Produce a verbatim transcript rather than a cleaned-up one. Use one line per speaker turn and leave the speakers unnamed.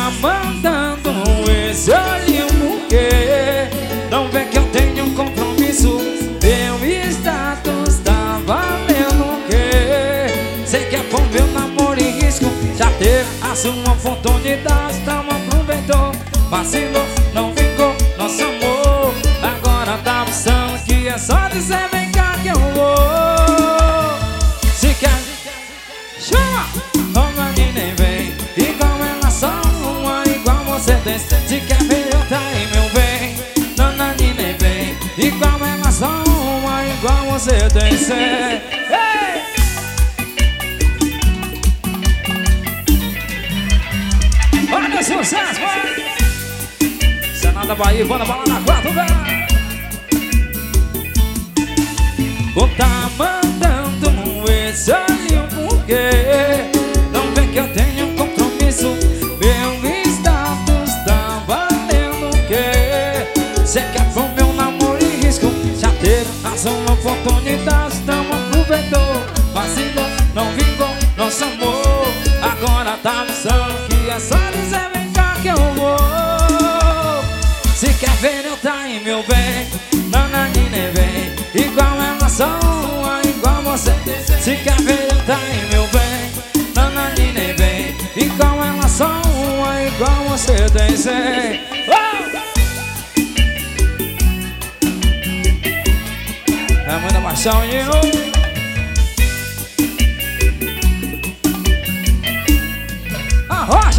tá mandando esse olhinho porque não vê que eu tenho um compromisso. Meu status tá valendo o quê? Cê quer pôr meu namoro em risco? Já teve a sua oportunidade, não aproveitou. Vacilou, não vingou nosso amor. Agora tá pensando que é só dizer vem cá que eu vou. Se quer, chama! Toma e nem vem. Igual ela só uma, igual você tem. Se quer ver eu tá aí meu bem. Dona e nem vem. Igual ela só uma, igual você tem ser. Hey! Olha o sucesso, vai! Senado da Bahia, bora bola na quatro, velho! Ou tá mandando esse olhinho porque não vê que eu tenho um compromisso. Meu status tá valendo o quê? Cê quer pôr meu namoro em risco? Já teve a sua oportunidade, não aproveitou. Vacilou, não vingou nosso amor. Agora tá pensando que é só dizer vem cá que eu vou. Se quer ver eu tá aí meu bem. Dona nem vem. Igual ela só uma, igual você. Se quer ver eu tá aí meu bem. Dona nem vem. Igual ela só uma, igual você tem ser. Oh! É muita paixão, hein?